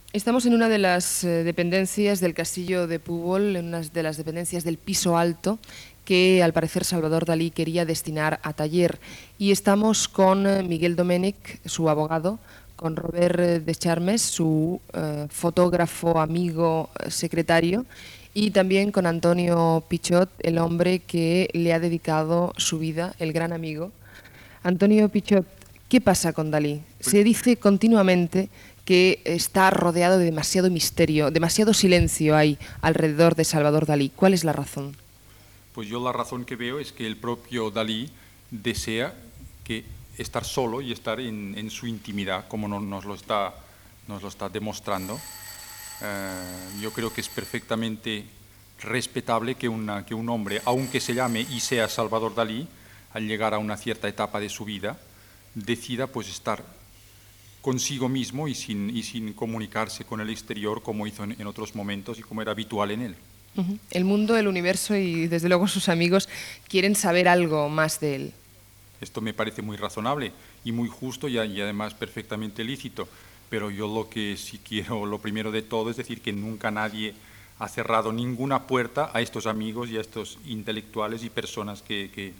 Estamos en una de las dependencias del castillo de Púbol, en una de las dependencias del piso alto, que al parecer Salvador Dalí quería destinar a taller. Y estamos con Miguel Domènech, su abogado, con Robert Descharmes, su fotógrafo, amigo, secretario, y también con Antonio Pichot, el hombre que le ha dedicado su vida, el gran amigo. Antonio Pichot, ¿qué pasa con Dalí? Se dice continuamente que está rodeado de demasiado misterio, demasiado silencio hay alrededor de Salvador Dalí. ¿Cuál es la razón? Pues yo la razón que veo es que el propio Dalí desea que estar solo y estar en su intimidad, como nos lo está demostrando. Yo creo que es perfectamente respetable que un hombre, aunque se llame y sea Salvador Dalí, al llegar a una cierta etapa de su vida, decida pues estar consigo mismo y sin comunicarse con el exterior como hizo en otros momentos y como era habitual en él. El mundo, el universo y desde luego sus amigos quieren saber algo más de él. Esto me parece muy razonable y muy justo y además perfectamente lícito, pero yo lo que sí quiero, lo primero de todo, es decir que nunca nadie ha cerrado ninguna puerta a estos amigos y a estos intelectuales y personas que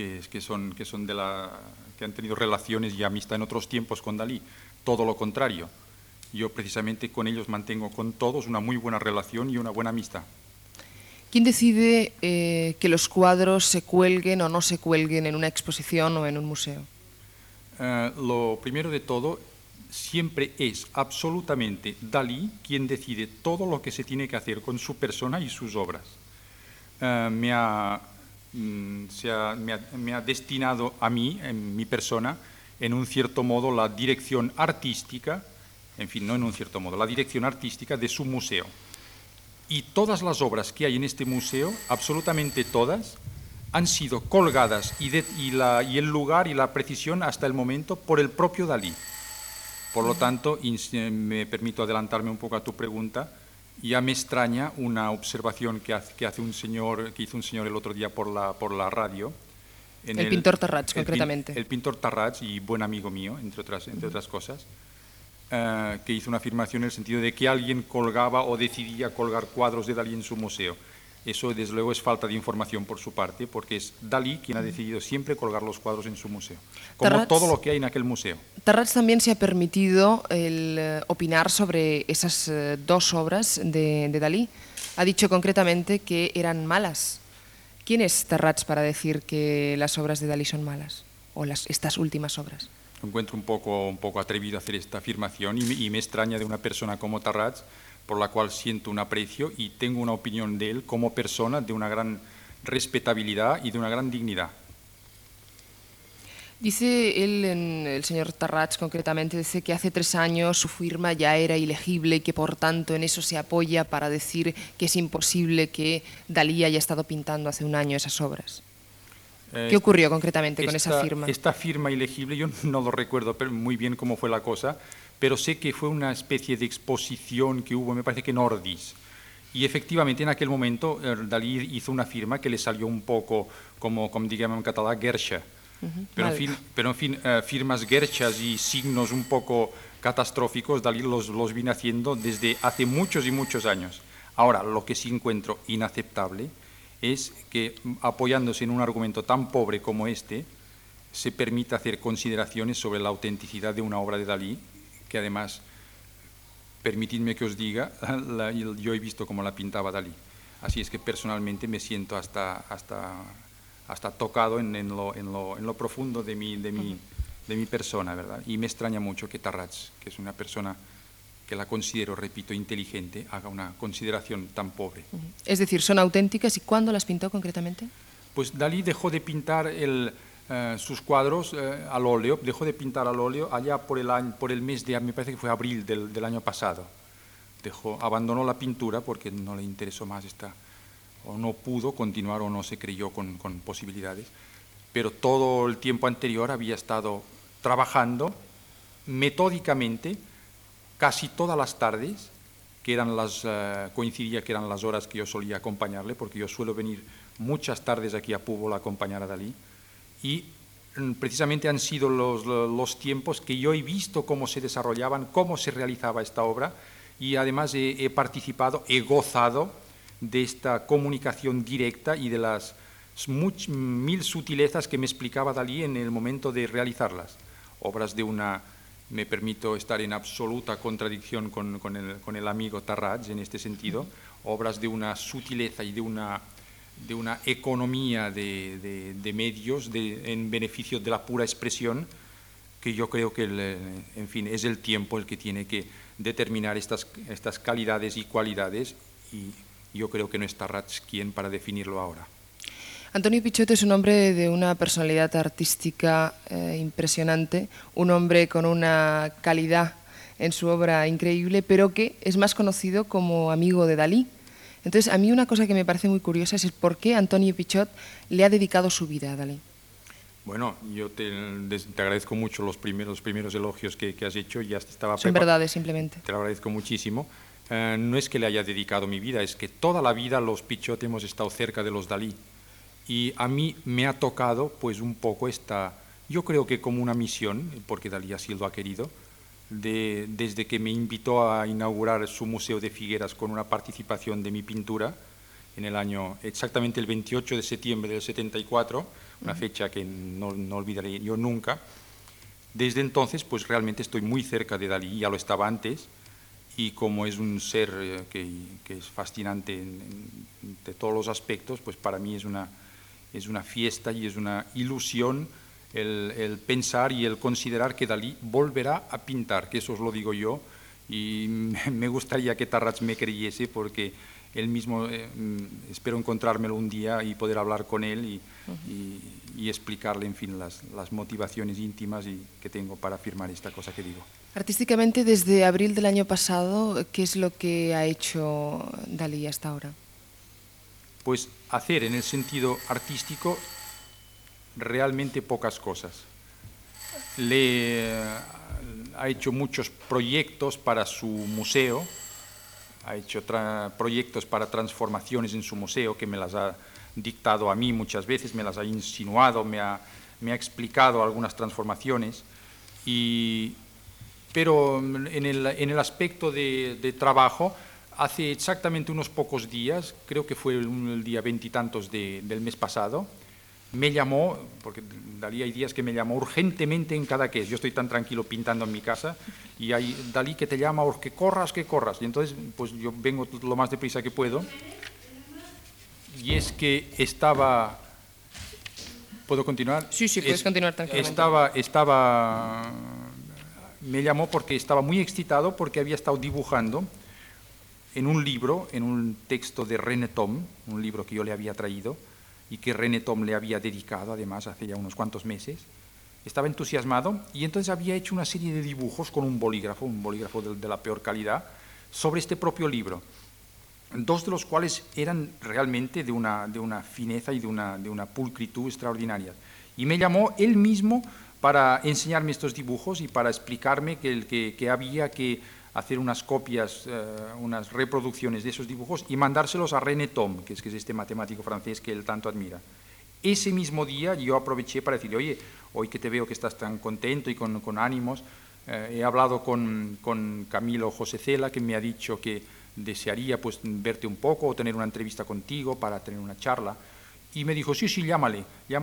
han tenido relaciones y amistad en otros tiempos con Dalí. Todo lo contrario. Yo precisamente con ellos mantengo con todos una muy buena relación y una buena amistad. ¿Quién decide que los cuadros se cuelguen o no se cuelguen en una exposición o en un museo? Lo primero de todo, siempre es absolutamente Dalí quien decide todo lo que se tiene que hacer con su persona y sus obras. Me ha destinado a mí, en mi persona, en un cierto modo la dirección artística, en fin, no en un cierto modo, la dirección artística de su museo. Y todas las obras que hay en este museo, absolutamente todas, han sido colgadas y el lugar y la precisión hasta el momento por el propio Dalí. Por lo tanto, me permito adelantarme un poco a tu pregunta, ya me extraña una observación que hizo un señor el otro día por la radio. El pintor Tarrats, concretamente. El pintor Tarrats, y buen amigo mío, entre otras cosas, que hizo una afirmación en el sentido de que alguien colgaba o decidía colgar cuadros de Dalí en su museo. Eso, desde luego, es falta de información por su parte, porque es Dalí quien ha decidido siempre colgar los cuadros en su museo, como Tarrats, todo lo que hay en aquel museo. Tarrats también se ha permitido opinar sobre esas dos obras de Dalí. Ha dicho concretamente que eran malas. ¿Quién es Tarrats para decir que las obras de Dalí son malas? O estas últimas obras. Encuentro un poco atrevido hacer esta afirmación y me extraña de una persona como Tarrats, por la cual siento un aprecio y tengo una opinión de él como persona de una gran respetabilidad y de una gran dignidad. Dice él, el señor Tarrats concretamente, dice que hace 3 años su firma ya era ilegible y que por tanto en eso se apoya para decir que es imposible que Dalí haya estado pintando hace un año esas obras. ¿Qué ocurrió concretamente con esa firma? Esta firma ilegible, yo no lo recuerdo muy bien cómo fue la cosa, pero sé que fue una especie de exposición que hubo, me parece que en Ordis. Y efectivamente en aquel momento Dalí hizo una firma que le salió un poco, como digamos en catalán, guerxa. Pero en fin, firmas guerchas y signos un poco catastróficos, Dalí los viene haciendo desde hace muchos y muchos años. Ahora, lo que sí encuentro inaceptable es que, apoyándose en un argumento tan pobre como este, se permita hacer consideraciones sobre la autenticidad de una obra de Dalí, que además, permitidme que os diga, yo he visto cómo la pintaba Dalí. Así es que personalmente me siento hasta tocado en lo profundo de mi persona, ¿verdad? Y me extraña mucho que Tarrats, que es una persona que la considero, repito, inteligente, haga una consideración tan pobre. Es decir, ¿son auténticas y cuándo las pintó concretamente? Pues Dalí dejó de pintar sus cuadros al óleo, dejó de pintar al óleo allá por el mes de, me parece que fue abril del año pasado. Abandonó la pintura porque no le interesó más o no pudo continuar o no se creyó con posibilidades, pero todo el tiempo anterior había estado trabajando metódicamente casi todas las tardes, coincidía que eran las horas que yo solía acompañarle, porque yo suelo venir muchas tardes aquí a Púbol a acompañar a Dalí, y precisamente han sido los tiempos que yo he visto cómo se desarrollaban, cómo se realizaba esta obra, y además he participado, he gozado de esta comunicación directa y de las mil sutilezas que me explicaba Dalí en el momento de realizarlas. Obras de una, me permito estar en absoluta contradicción con el amigo Tarrats en este sentido, obras de una sutileza y de una economía de medios en beneficio de la pura expresión, que yo creo que, en fin, es el tiempo el que tiene que determinar estas calidades y cualidades, y yo creo que no es Tarrats quien para definirlo ahora. Antonio Pichot es un hombre de una personalidad artística impresionante, un hombre con una calidad en su obra increíble, pero que es más conocido como amigo de Dalí. Entonces, a mí una cosa que me parece muy curiosa es por qué Antonio Pichot le ha dedicado su vida a Dalí. Bueno, yo te agradezco mucho los primeros elogios que has hecho. Ya estaba Son verdades, simplemente. Te lo agradezco muchísimo. No es que le haya dedicado mi vida, es que toda la vida los Pichot hemos estado cerca de los Dalí. Y a mí me ha tocado, pues, un poco yo creo que como una misión, porque Dalí así lo ha querido, desde que me invitó a inaugurar su Museo de Figueras con una participación de mi pintura, en el año, exactamente el 28 de septiembre del 74, una fecha que no olvidaré yo nunca. Desde entonces, pues realmente estoy muy cerca de Dalí, ya lo estaba antes, y como es un ser que es fascinante de todos los aspectos, pues para mí es una fiesta y es una ilusión el pensar y el considerar que Dalí volverá a pintar, que eso os lo digo yo, y me gustaría que Tarrats me creyese, porque él mismo, espero encontrármelo un día y poder hablar con él y explicarle, en fin, las motivaciones íntimas que tengo para afirmar esta cosa que digo. Artísticamente, desde abril del año pasado, ¿qué es lo que ha hecho Dalí hasta ahora? Pues hacer en el sentido artístico realmente pocas cosas. Ha hecho muchos proyectos para su museo, ha hecho proyectos para transformaciones en su museo, que me las ha dictado a mí muchas veces, me las ha insinuado, me ha explicado algunas transformaciones, pero en el aspecto de trabajo, hace exactamente unos pocos días, creo que fue el día 20 y tantos del mes pasado, me llamó, porque Dalí hay días que me llamó urgentemente en Cadaqués. Yo estoy tan tranquilo pintando en mi casa y hay Dalí que te llama, que corras. Y entonces pues yo vengo lo más deprisa que puedo. Y es que estaba... ¿Puedo continuar? Sí, puedes continuar tranquilamente. Me llamó porque estaba muy excitado porque había estado dibujando en un libro, en un texto de René Thom, un libro que yo le había traído, y que René Thom le había dedicado, además, hace ya unos cuantos meses. Estaba entusiasmado y entonces había hecho una serie de dibujos con un bolígrafo de la peor calidad, sobre este propio libro. Dos de los cuales eran realmente de una fineza y de una pulcritud extraordinarias. Y me llamó él mismo para enseñarme estos dibujos y para explicarme que había que hacer unas copias, unas reproducciones de esos dibujos y mandárselos a René Thom, que es este matemático francés que él tanto admira. Ese mismo día yo aproveché para decirle, oye, hoy que te veo que estás tan contento y con ánimos, he hablado con Camilo José Cela, que me ha dicho que desearía pues verte un poco o tener una entrevista contigo para tener una charla, y me dijo, sí, llámale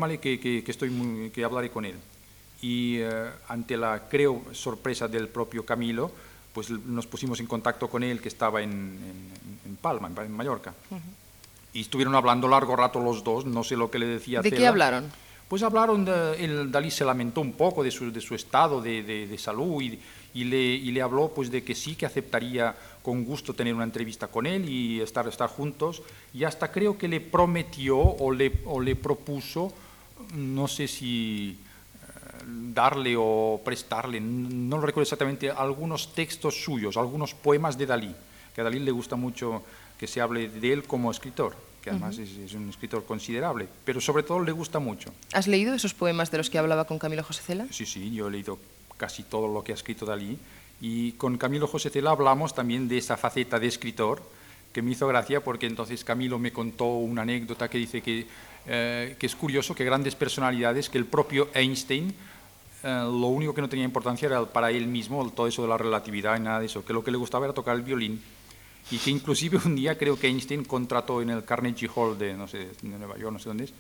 que hablaré con él. Y ante la, creo, sorpresa del propio Camilo, pues nos pusimos en contacto con él, que estaba en Palma, en Mallorca. Y estuvieron hablando largo rato los dos, no sé lo que le decía ¿De Cela. qué hablaron? Pues hablaron, Dalí se lamentó un poco de su estado de salud y le habló pues de que sí, que aceptaría con gusto tener una entrevista con él y estar juntos, y hasta creo que le prometió o le propuso, no sé si darle o prestarle, no lo recuerdo exactamente, algunos textos suyos, algunos poemas de Dalí, que a Dalí le gusta mucho que se hable de él como escritor, que además es un escritor considerable, pero sobre todo le gusta mucho. ¿Has leído esos poemas de los que hablaba con Camilo José Cela? Sí, yo he leído casi todo lo que ha escrito Dalí, y con Camilo José Cela hablamos también de esa faceta de escritor, que me hizo gracia porque entonces Camilo me contó una anécdota que dice que es curioso que grandes personalidades, que el propio Einstein lo único que no tenía importancia era para él mismo todo eso de la relatividad y nada de eso, que lo que le gustaba era tocar el violín, y que inclusive un día creo que Einstein contrató en el Carnegie Hall de, no sé, de Nueva York, no sé dónde es,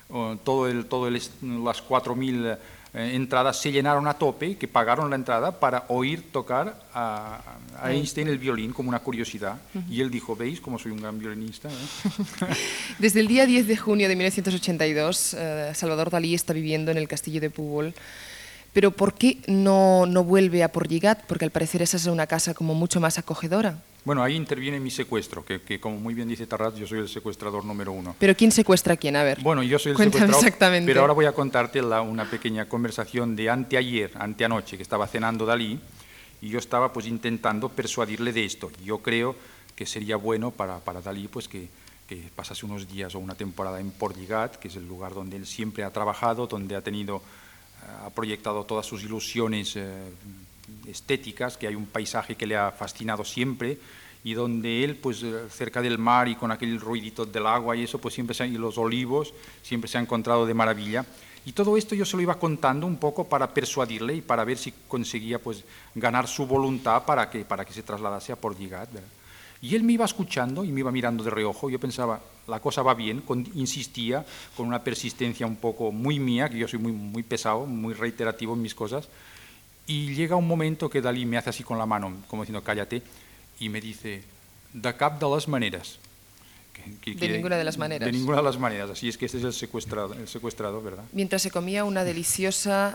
las 4.000 entradas se llenaron a tope, que pagaron la entrada para oír tocar a Einstein el violín como una curiosidad. Y él dijo, ¿veis cómo soy un gran violinista? Desde el día 10 de junio de 1982, Salvador Dalí está viviendo en el castillo de Púbol. Pero ¿por qué no vuelve a Portlligat? Porque al parecer esa es una casa como mucho más acogedora. Bueno, ahí interviene mi secuestro, que como muy bien dice Tarraz, yo soy el secuestrador número 1. ¿Pero quién secuestra a quién? A ver. Bueno, yo soy el Cuéntame secuestrador, exactamente. pero ahora voy a contarte una pequeña conversación de anteanoche, que estaba cenando Dalí, y yo estaba pues intentando persuadirle de esto. Yo creo que sería bueno para Dalí pues que pasase unos días o una temporada en Portlligat, que es el lugar donde él siempre ha trabajado, donde ha proyectado todas sus ilusiones estéticas, que hay un paisaje que le ha fascinado siempre, y donde él, pues cerca del mar y con aquel ruidito del agua y eso, pues y los olivos, siempre se ha encontrado de maravilla. Y todo esto yo se lo iba contando un poco para persuadirle y para ver si conseguía pues ganar su voluntad para que se trasladase a Portlligat, ¿verdad? Y él me iba escuchando y me iba mirando de reojo. Yo pensaba, la cosa va bien, insistía con una persistencia un poco muy mía, que yo soy muy pesado, muy reiterativo en mis cosas. Y llega un momento que Dalí me hace así con la mano, como diciendo, cállate, y me dice, de cap de las maneras. De ninguna de las maneras. De ninguna de las maneras, así es que este es el secuestrado, ¿verdad? Mientras se comía una deliciosa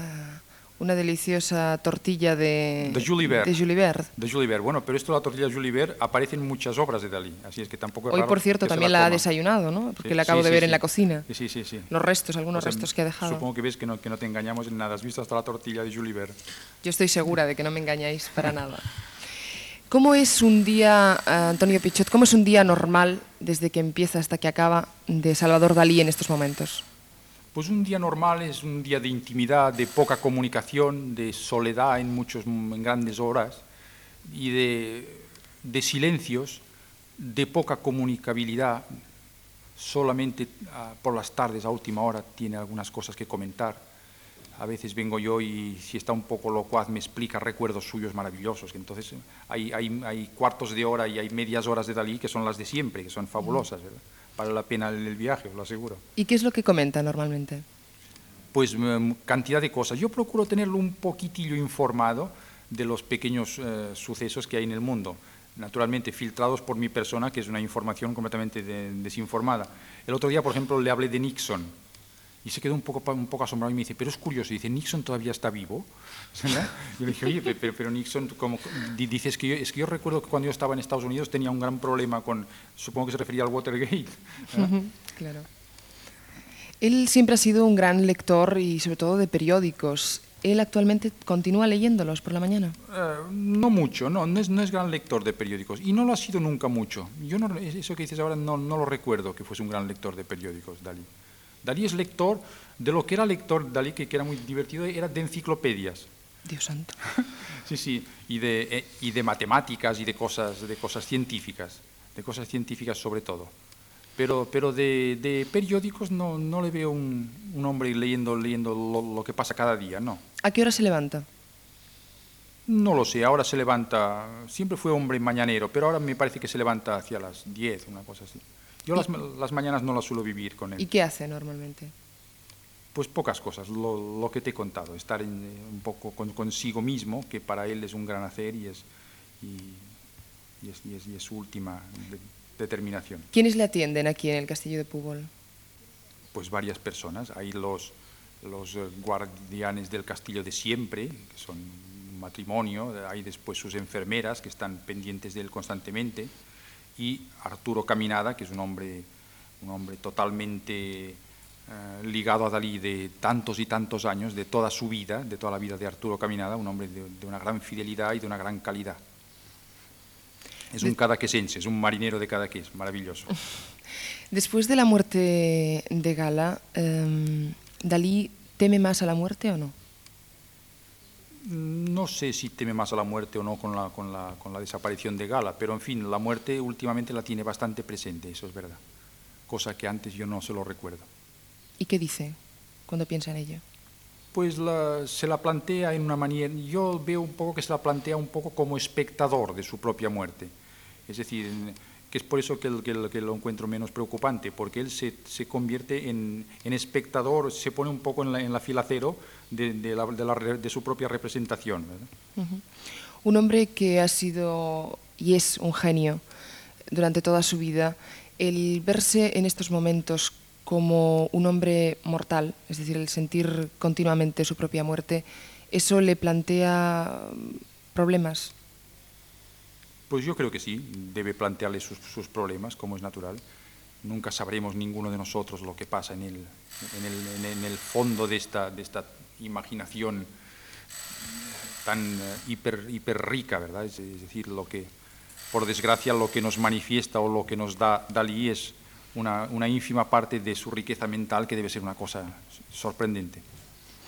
tortilla de julivert. De julivert. Bueno, pero esto, la tortilla de julivert, aparece en muchas obras de Dalí, así es que tampoco es Hoy, raro por cierto, también la ha desayunado, ¿no? Porque la acabo de ver en la cocina. Sí. Los restos, algunos restos que ha dejado. Supongo que ves que no te engañamos en nada. Has visto hasta la tortilla de julivert. Yo estoy segura de que no me engañáis para nada. ¿Cómo es un día, Antonio Pichot, cómo es un día normal desde que empieza hasta que acaba de Salvador Dalí en estos momentos? Pues un día normal es un día de intimidad, de poca comunicación, de soledad en grandes horas y de silencios, de poca comunicabilidad. Solamente por las tardes, a última hora, tiene algunas cosas que comentar. A veces vengo yo y si está un poco locuaz me explica recuerdos suyos maravillosos. Entonces hay cuartos de hora y hay medias horas de Dalí que son las de siempre, que son fabulosas, ¿verdad? Vale la pena el viaje, os lo aseguro. ¿Y qué es lo que comenta normalmente? Pues cantidad de cosas. Yo procuro tenerlo un poquitillo informado de los pequeños sucesos que hay en el mundo, naturalmente filtrados por mi persona, que es una información completamente desinformada. El otro día, por ejemplo, le hablé de Nixon y se quedó un poco asombrado y me dice, pero es curioso, dice, ¿Nixon todavía está vivo? ¿Verdad? Yo le dije, oye, pero Nixon, dices que yo recuerdo que cuando yo estaba en Estados Unidos tenía un gran problema con, supongo que se refería al Watergate. Claro. Él siempre ha sido un gran lector y sobre todo de periódicos. ¿Él actualmente continúa leyéndolos por la mañana? No mucho, no es gran lector de periódicos y no lo ha sido nunca mucho. Yo eso que dices ahora no lo recuerdo que fuese un gran lector de periódicos, Dalí. Dalí es lector de lo que era lector, Dalí, que era muy divertido, era de enciclopedias. Dios santo. Sí, y de matemáticas y de cosas científicas sobre todo. Pero de periódicos no le veo un hombre leyendo lo que pasa cada día, no. ¿A qué hora se levanta? No lo sé, ahora se levanta, siempre fue hombre mañanero, pero ahora me parece que se levanta hacia las 10, una cosa así. Yo las mañanas no las suelo vivir con él. ¿Y qué hace normalmente? Pues pocas cosas, lo que te he contado, estar un poco consigo mismo, que para él es un gran hacer y es su última determinación. ¿Quiénes le atienden aquí en el castillo de Púbol? Pues varias personas, hay los guardianes del castillo de siempre, que son un matrimonio, hay después sus enfermeras que están pendientes de él constantemente, y Arturo Caminada, que es un hombre totalmente ligado a Dalí de tantos y tantos años, de toda su vida, de toda la vida de Arturo Caminada, un hombre de una gran fidelidad y de una gran calidad. Es un cadaquesense, es un marinero de Cadaqués, maravilloso. Después de la muerte de Gala, ¿Dalí teme más a la muerte o no? No sé si teme más a la muerte o no con la desaparición de Gala, pero en fin, la muerte últimamente la tiene bastante presente, eso es verdad, cosa que antes yo no se lo recuerdo. ¿Y qué dice cuando piensa en ello? Pues se la plantea en una manera, yo veo un poco que se la plantea un poco como espectador de su propia muerte. Es decir, que es por eso que lo encuentro menos preocupante, porque él se convierte en espectador, se pone un poco en la fila cero de su propia representación, ¿verdad? Un hombre que ha sido y es un genio durante toda su vida, el verse en estos momentos como un hombre mortal, es decir, el sentir continuamente su propia muerte, ¿eso le plantea problemas? Pues yo creo que sí, debe plantearle sus problemas, como es natural. Nunca sabremos ninguno de nosotros lo que pasa en el fondo de esta imaginación tan hiper rica, ¿verdad? Es decir, por desgracia, lo que nos manifiesta o lo que nos da Dalí es una ínfima parte de su riqueza mental, que debe ser una cosa sorprendente.